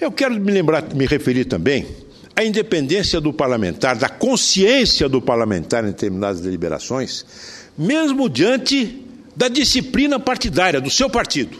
Eu quero me referir também à independência do parlamentar, da consciência do parlamentar em determinadas deliberações, mesmo diante da disciplina partidária do seu partido.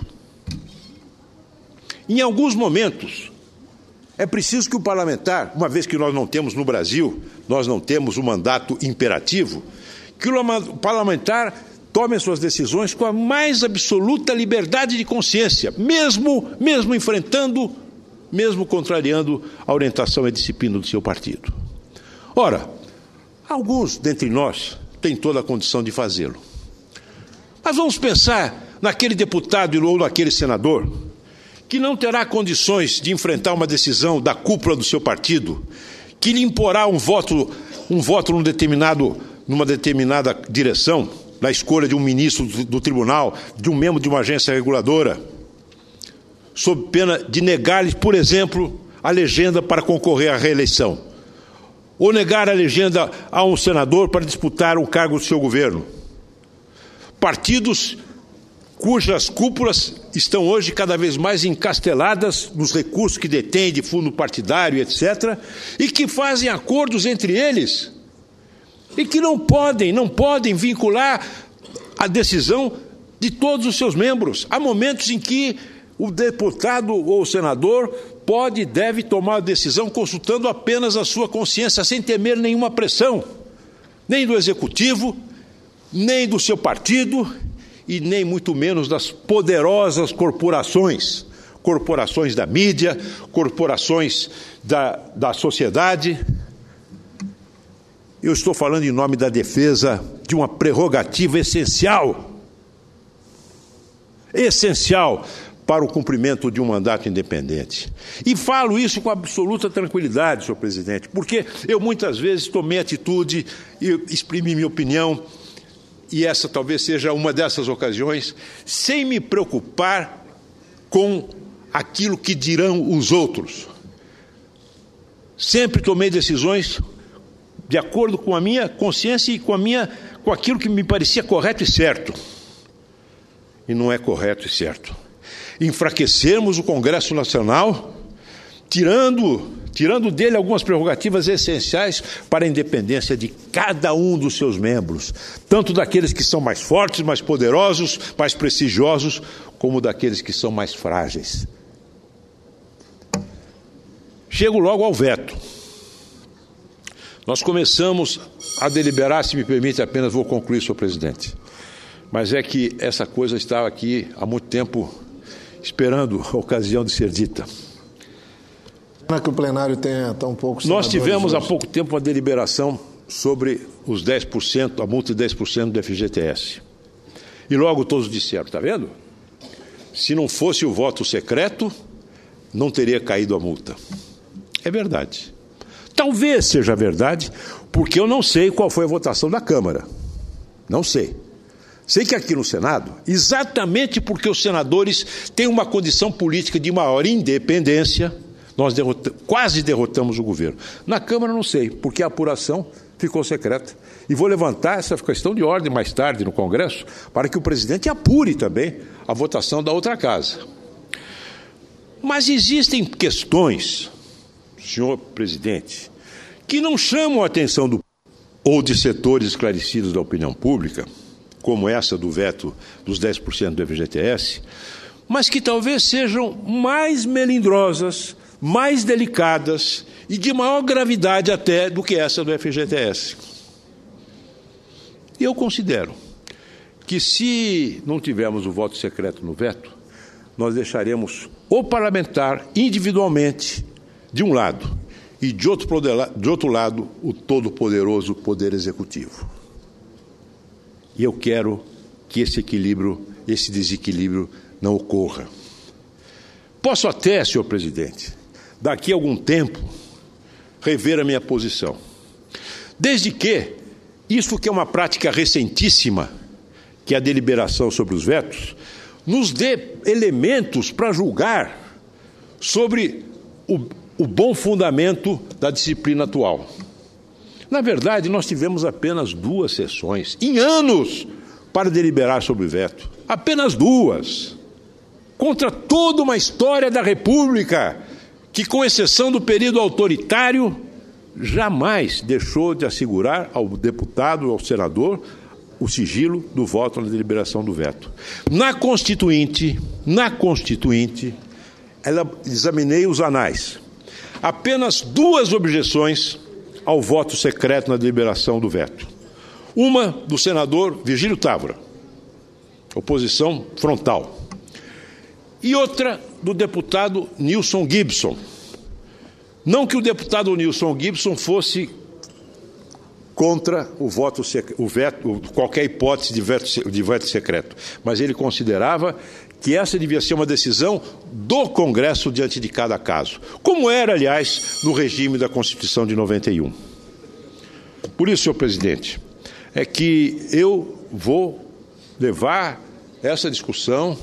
Em alguns momentos, é preciso que o parlamentar, uma vez que nós não temos no Brasil, nós não temos um mandato imperativo, que o parlamentar tome as suas decisões com a mais absoluta liberdade de consciência, mesmo enfrentando, mesmo contrariando a orientação e a disciplina do seu partido. Ora, alguns dentre nós têm toda a condição de fazê-lo. Mas vamos pensar naquele deputado ou naquele senador que não terá condições de enfrentar uma decisão da cúpula do seu partido, que lhe imporá um voto numa determinada direção, na escolha de um ministro do tribunal, de um membro de uma agência reguladora, sob pena de negar-lhe, por exemplo, a legenda para concorrer à reeleição, ou negar a legenda a um senador para disputar um cargo do seu governo. Partidos cujas cúpulas estão hoje cada vez mais encasteladas nos recursos que detêm de fundo partidário, etc., e que fazem acordos entre eles, e que não podem vincular a decisão de todos os seus membros. Há momentos em que o deputado ou o senador pode e deve tomar a decisão consultando apenas a sua consciência, sem temer nenhuma pressão, nem do executivo, nem do seu partido, e nem muito menos das poderosas corporações da mídia, corporações da sociedade. Eu estou falando em nome da defesa de uma prerrogativa essencial para o cumprimento de um mandato independente. E falo isso com absoluta tranquilidade, senhor presidente, porque eu muitas vezes tomei atitude e exprimi minha opinião, e essa talvez seja uma dessas ocasiões, sem me preocupar com aquilo que dirão os outros. Sempre tomei decisões de acordo com a minha consciência e com aquilo que me parecia correto e certo. E não é correto e certo enfraquecermos o Congresso Nacional, tirando dele algumas prerrogativas essenciais para a independência de cada um dos seus membros, tanto daqueles que são mais fortes, mais poderosos, mais prestigiosos, como daqueles que são mais frágeis. Chego logo ao veto. Nós começamos a deliberar, se me permite, apenas vou concluir, senhor presidente, mas é que essa coisa estava aqui há muito tempo esperando a ocasião de ser dita. Não é que o plenário tenha tão pouco. Nós tivemos há pouco tempo uma deliberação sobre os 10%, a multa de 10% do FGTS. E logo todos disseram, está vendo? Se não fosse o voto secreto, não teria caído a multa. É verdade. Talvez seja verdade, porque eu não sei qual foi a votação da Câmara. Não sei. Sei que aqui no Senado, exatamente porque os senadores têm uma condição política de maior independência, nós quase derrotamos o governo. Na Câmara não sei, porque a apuração ficou secreta. E vou levantar essa questão de ordem mais tarde no Congresso, para que o presidente apure também a votação da outra casa. Mas existem questões, senhor presidente, que não chamam a atenção ou de setores esclarecidos da opinião pública, como essa do veto dos 10% do FGTS, mas que talvez sejam mais melindrosas, mais delicadas e de maior gravidade até do que essa do FGTS. E eu considero que, se não tivermos o voto secreto no veto, nós deixaremos o parlamentar individualmente de um lado e de outro lado o todo-poderoso Poder Executivo. E eu quero que esse desequilíbrio não ocorra. Posso até, senhor presidente, daqui a algum tempo, rever a minha posição. Desde que, isso que é uma prática recentíssima, que é a deliberação sobre os vetos, nos dê elementos para julgar sobre o bom fundamento da disciplina atual. Na verdade, nós tivemos apenas 2 sessões, em anos, para deliberar sobre o veto. Apenas 2. Contra toda uma história da República que, com exceção do período autoritário, jamais deixou de assegurar ao deputado, ao senador, o sigilo do voto na deliberação do veto. Na Constituinte, examinei os anais. Apenas 2 objeções ao voto secreto na deliberação do veto. Uma do senador Virgílio Távora, oposição frontal. E outra do deputado Nilson Gibson. Não que o deputado Nilson Gibson fosse contra o veto, qualquer hipótese de veto secreto, mas ele considerava que essa devia ser uma decisão do Congresso diante de cada caso, como era, aliás, no regime da Constituição de 91. Por isso, senhor presidente, é que eu vou levar essa discussão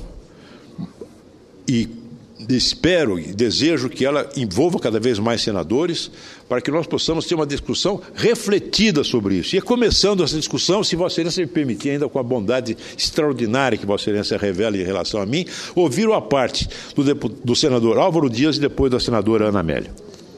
e espero e desejo que ela envolva cada vez mais senadores para que nós possamos ter uma discussão refletida sobre isso. E começando essa discussão, se Vossa Excelência me permitir, ainda com a bondade extraordinária que Vossa Excelência revela em relação a mim, ouvir a parte do senador Álvaro Dias e depois da senadora Ana Amélia.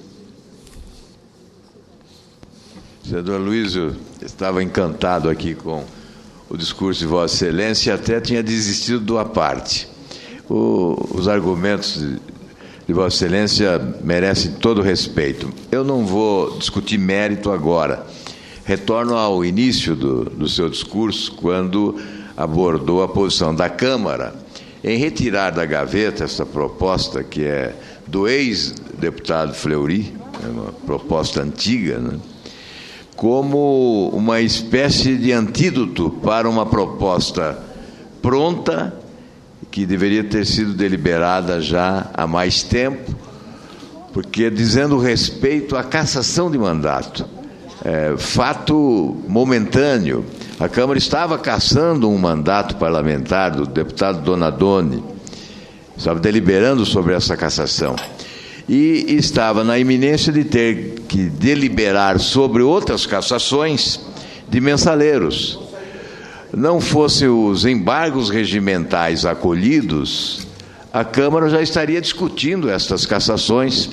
Senador Luiz, eu estava encantado aqui com o discurso de Vossa Excelência e até tinha desistido do à parte. Os argumentos de Vossa Excelência merecem todo o respeito. Eu não vou discutir mérito agora. Retorno ao início do seu discurso, quando abordou a posição da Câmara em retirar da gaveta essa proposta que é do ex-deputado Fleury, é uma proposta antiga, né, como uma espécie de antídoto para uma proposta pronta que deveria ter sido deliberada já há mais tempo, porque dizendo respeito à cassação de mandato, fato momentâneo. A Câmara estava cassando um mandato parlamentar do deputado Donadoni, estava deliberando sobre essa cassação, e estava na iminência de ter que deliberar sobre outras cassações de mensaleiros. Não fossem os embargos regimentais acolhidos, a Câmara já estaria discutindo estas cassações.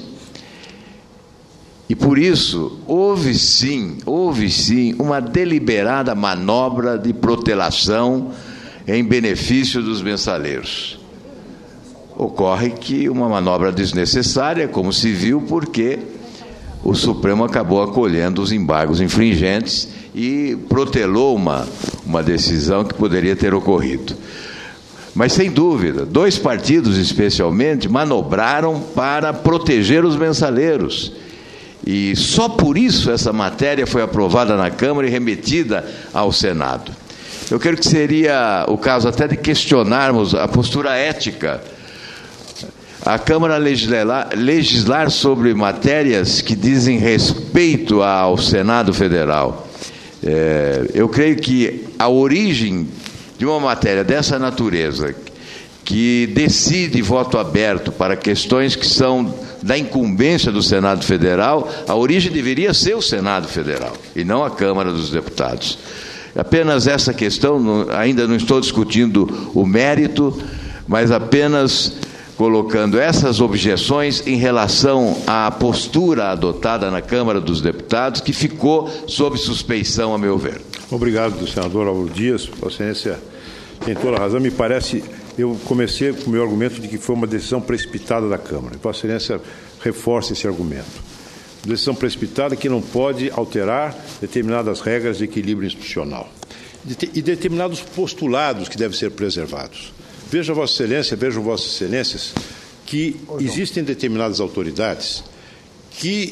E por isso houve sim uma deliberada manobra de protelação em benefício dos mensaleiros. Ocorre que uma manobra desnecessária, como se viu, porque o Supremo acabou acolhendo os embargos infringentes e protelou uma decisão que poderia ter ocorrido. Mas, sem dúvida, 2 partidos, especialmente, manobraram para proteger os mensaleiros. E só por isso essa matéria foi aprovada na Câmara e remetida ao Senado. Eu creio que seria o caso até de questionarmos a postura ética. A Câmara legislar sobre matérias que dizem respeito ao Senado Federal. Eu creio que a origem de uma matéria dessa natureza, que decide voto aberto para questões que são da incumbência do Senado Federal, a origem deveria ser o Senado Federal e não a Câmara dos Deputados. Apenas essa questão, ainda não estou discutindo o mérito, mas apenas colocando essas objeções em relação à postura adotada na Câmara dos Deputados, que ficou sob suspeição, a meu ver. Obrigado, senador Álvaro Dias. Vossa Excelência tem toda a razão. Me parece, eu comecei com o meu argumento de que foi uma decisão precipitada da Câmara. Vossa Excelência reforça esse argumento. Decisão precipitada que não pode alterar determinadas regras de equilíbrio institucional e determinados postulados que devem ser preservados. Veja, Vossa Excelência, vejam Vossas Excelências, que existem determinadas autoridades que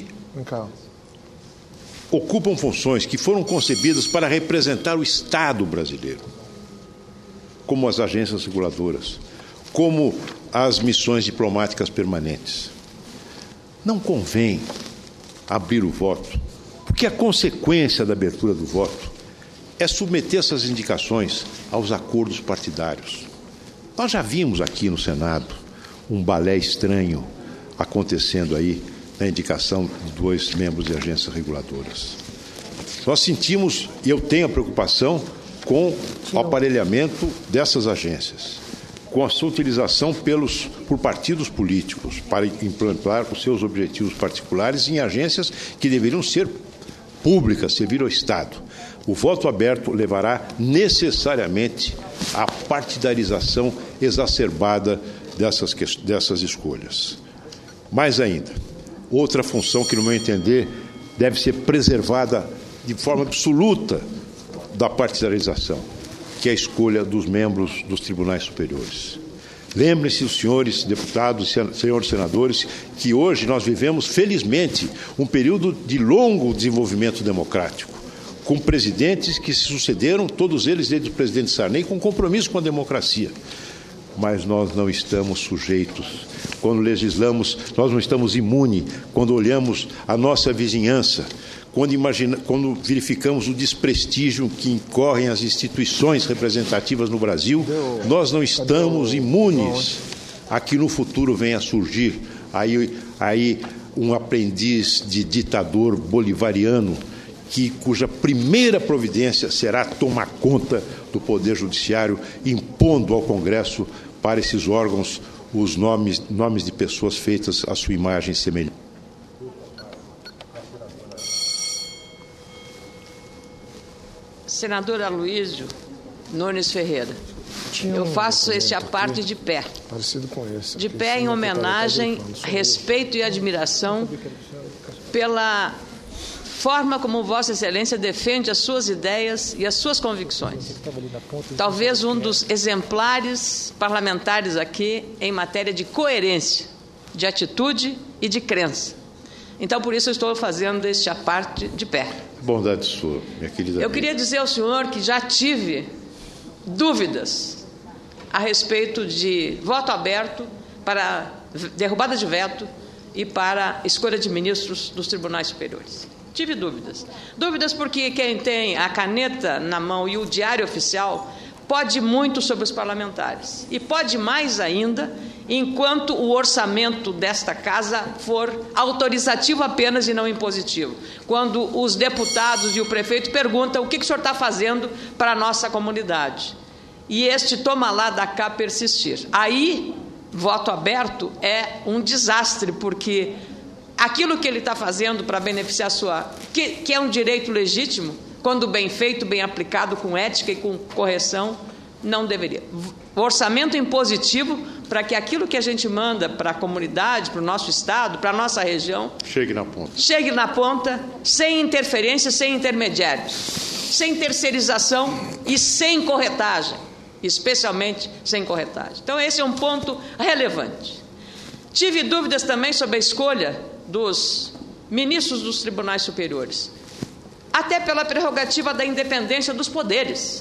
ocupam funções que foram concebidas para representar o Estado brasileiro, como as agências reguladoras, como as missões diplomáticas permanentes. Não convém abrir o voto, porque a consequência da abertura do voto é submeter essas indicações aos acordos partidários. Nós já vimos aqui no Senado um balé estranho acontecendo aí na indicação de 2 membros de agências reguladoras. Nós sentimos, e eu tenho a preocupação com o aparelhamento dessas agências, com a sua utilização por partidos políticos para implantar os seus objetivos particulares em agências que deveriam ser públicas, servir ao Estado. O voto aberto levará necessariamente à partidarização exacerbada dessas escolhas. Mais ainda, outra função que, no meu entender, deve ser preservada de forma absoluta da partidarização, que é a escolha dos membros dos tribunais superiores. Lembrem-se, os senhores deputados, senhores senadores, que hoje nós vivemos, felizmente, um período de longo desenvolvimento democrático, com presidentes que se sucederam, todos eles desde o presidente Sarney, com compromisso com a democracia. Mas nós não estamos sujeitos. Quando legislamos, nós não estamos imunes. Quando olhamos a nossa vizinhança, quando verificamos o desprestígio que incorrem as instituições representativas no Brasil, nós não estamos imunes a que no futuro venha a surgir aí um aprendiz de ditador bolivariano, cuja primeira providência será tomar conta do Poder Judiciário, impondo ao Congresso, para esses órgãos, os nomes de pessoas feitas à sua imagem e semelhança. Senador Aloysio Nunes Ferreira, eu faço este aparte de pé. Parecido com esse. De pé em homenagem, respeito e admiração pela forma como Vossa Excelência defende as suas ideias e as suas convicções. Talvez um dos exemplares parlamentares aqui em matéria de coerência, de atitude e de crença. Então, por isso, eu estou fazendo este aparte de pé. Bondade sua, minha querida. Eu queria dizer ao senhor que já tive dúvidas a respeito de voto aberto para derrubada de veto e para escolha de ministros dos tribunais superiores. Tive dúvidas. Dúvidas porque quem tem a caneta na mão e o diário oficial pode muito sobre os parlamentares. E pode mais ainda enquanto o orçamento desta casa for autorizativo apenas e não impositivo. Quando os deputados e o prefeito perguntam o que o senhor está fazendo para a nossa comunidade. E este toma lá da cá persistir. Aí, voto aberto é um desastre, porque aquilo que ele está fazendo para beneficiar a sua... Que é um direito legítimo, quando bem feito, bem aplicado, com ética e com correção, não deveria. Orçamento impositivo para que aquilo que a gente manda para a comunidade, para o nosso estado, para a nossa região... Chegue na ponta. Chegue na ponta, sem interferência, sem intermediários, sem terceirização e sem corretagem, especialmente sem corretagem. Então, esse é um ponto relevante. Tive dúvidas também sobre a escolha dos ministros dos tribunais superiores, até pela prerrogativa da independência dos poderes.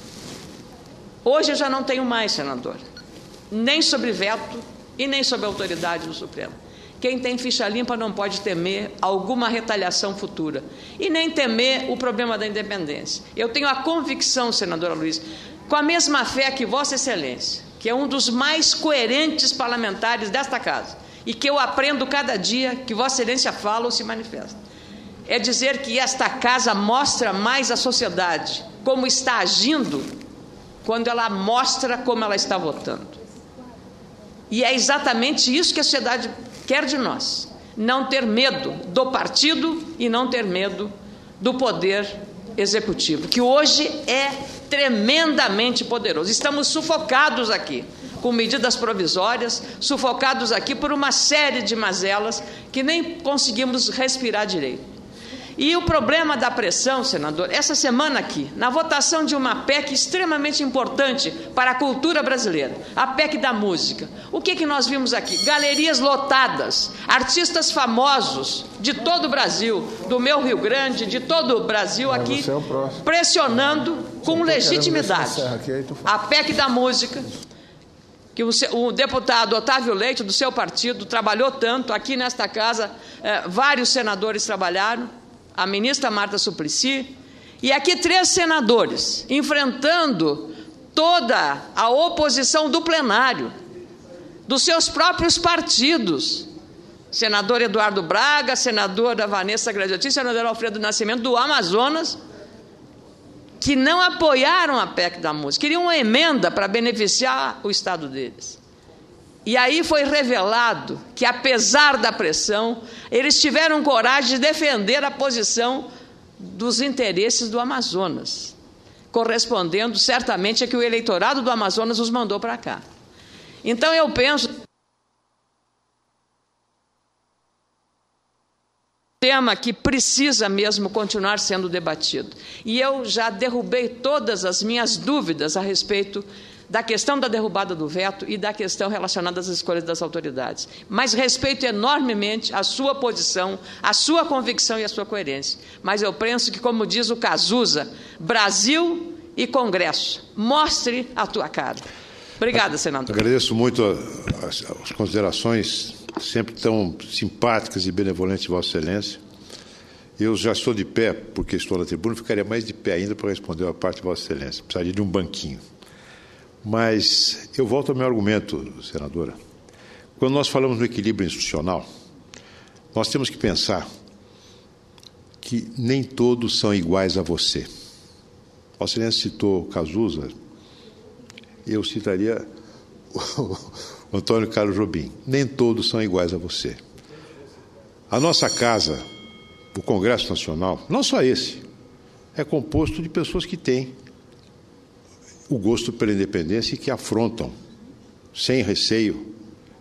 Hoje eu já não tenho mais, senador, nem sobre veto e nem sobre a autoridade do Supremo. Quem tem ficha limpa não pode temer alguma retaliação futura e nem temer o problema da independência. Eu tenho a convicção, senadora Luiz, com a mesma fé que Vossa Excelência, que é um dos mais coerentes parlamentares desta casa, e que eu aprendo cada dia que Vossa Excelência fala ou se manifesta, é dizer que esta casa mostra mais à sociedade como está agindo quando ela mostra como ela está votando. E é exatamente isso que a sociedade quer de nós. Não ter medo do partido e não ter medo do poder executivo, que hoje é tremendamente poderoso. Estamos sufocados aqui com medidas provisórias, sufocados aqui por uma série de mazelas que nem conseguimos respirar direito. E o problema da pressão, senador, essa semana aqui, na votação de uma PEC extremamente importante para a cultura brasileira, a PEC da música, o que nós vimos aqui? Galerias lotadas, artistas famosos de todo o Brasil, do meu Rio Grande, de todo o Brasil aqui, pressionando com legitimidade a PEC da música, que o deputado Otávio Leite, do seu partido, trabalhou tanto, aqui nesta casa, vários senadores trabalharam, a ministra Marta Suplicy, e aqui 3 senadores, enfrentando toda a oposição do plenário, dos seus próprios partidos, senador Eduardo Braga, senadora Vanessa Gradiotin, senador Alfredo Nascimento, do Amazonas, que não apoiaram a PEC da música, queriam uma emenda para beneficiar o Estado deles. E aí foi revelado que, apesar da pressão, eles tiveram coragem de defender a posição dos interesses do Amazonas, correspondendo certamente a que o eleitorado do Amazonas os mandou para cá. Então eu penso... tema que precisa mesmo continuar sendo debatido. E eu já derrubei todas as minhas dúvidas a respeito da questão da derrubada do veto e da questão relacionada às escolhas das autoridades. Mas respeito enormemente a sua posição, a sua convicção e a sua coerência. Mas eu penso que, como diz o Cazuza, Brasil e Congresso, mostre a tua cara. Obrigada, senador. Agradeço muito as considerações sempre tão simpáticas e benevolentes de Vossa Excelência. Eu já estou de pé, porque estou na tribuna, ficaria mais de pé ainda para responder a parte de Vossa Excelência. Precisaria de um banquinho. Mas eu volto ao meu argumento, senadora. Quando nós falamos no equilíbrio institucional, nós temos que pensar que nem todos são iguais a você. Vossa Excelência citou Cazuza, eu citaria o Antônio Carlos Jobim. Nem todos são iguais a você. A nossa casa, o Congresso Nacional, não só esse, é composto de pessoas que têm o gosto pela independência e que afrontam, sem receio,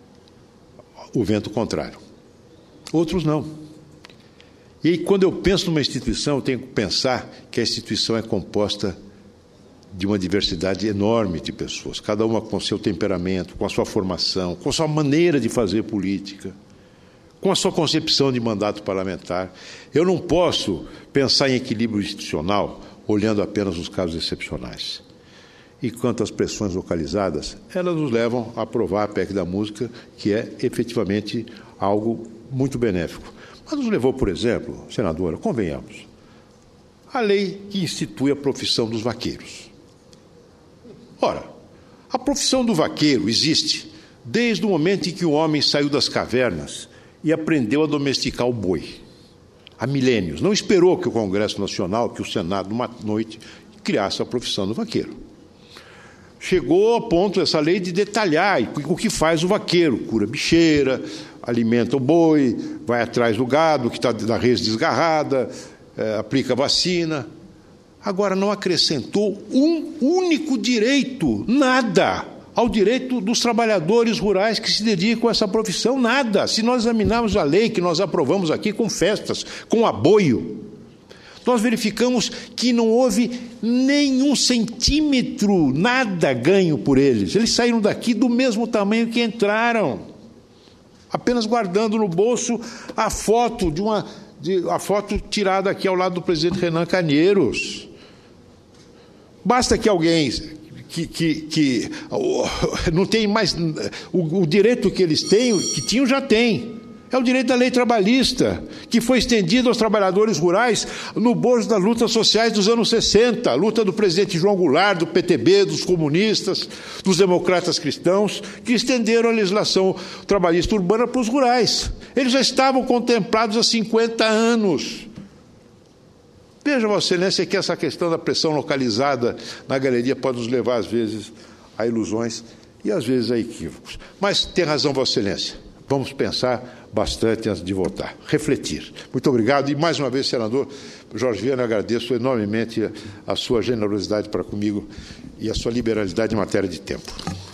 o vento contrário. Outros não. E aí, quando eu penso numa instituição, eu tenho que pensar que a instituição é composta de uma diversidade enorme de pessoas, cada uma com seu temperamento, com a sua formação, com a sua maneira de fazer política, com a sua concepção de mandato parlamentar. Eu não posso pensar em equilíbrio institucional olhando apenas os casos excepcionais. E quanto às pressões localizadas, elas nos levam a aprovar a PEC da música, que é efetivamente algo muito benéfico. Mas nos levou, por exemplo, senadora, convenhamos, a lei que institui a profissão dos vaqueiros. Ora, a profissão do vaqueiro existe desde o momento em que o homem saiu das cavernas e aprendeu a domesticar o boi. Há milênios. Não esperou que o Congresso Nacional, que o Senado, numa noite, criasse a profissão do vaqueiro. Chegou a ponto essa lei de detalhar o que faz o vaqueiro. Cura bicheira, alimenta o boi, vai atrás do gado que está na res desgarrada, aplica vacina. Agora não acrescentou um único direito, nada, ao direito dos trabalhadores rurais que se dedicam a essa profissão, nada. Se nós examinarmos a lei que nós aprovamos aqui com festas, com aboio, nós verificamos que não houve nenhum centímetro, nada ganho por eles. Eles saíram daqui do mesmo tamanho que entraram, apenas guardando no bolso a foto a foto tirada aqui ao lado do presidente Renan Calheiros. Basta que alguém que não tem mais o direito que eles têm, que tinham, já tem. É o direito da lei trabalhista, que foi estendido aos trabalhadores rurais no bojo das lutas sociais dos anos 60, a luta do presidente João Goulart, do PTB, dos comunistas, dos democratas cristãos, que estenderam a legislação trabalhista urbana para os rurais. Eles já estavam contemplados há 50 anos. Veja, Vossa Excelência, que essa questão da pressão localizada na galeria pode nos levar, às vezes, a ilusões e, às vezes, a equívocos. Mas tem razão, Vossa Excelência. Vamos pensar bastante antes de votar. Refletir. Muito obrigado. E, mais uma vez, senador Jorge Viana, agradeço enormemente a sua generosidade para comigo e a sua liberalidade em matéria de tempo.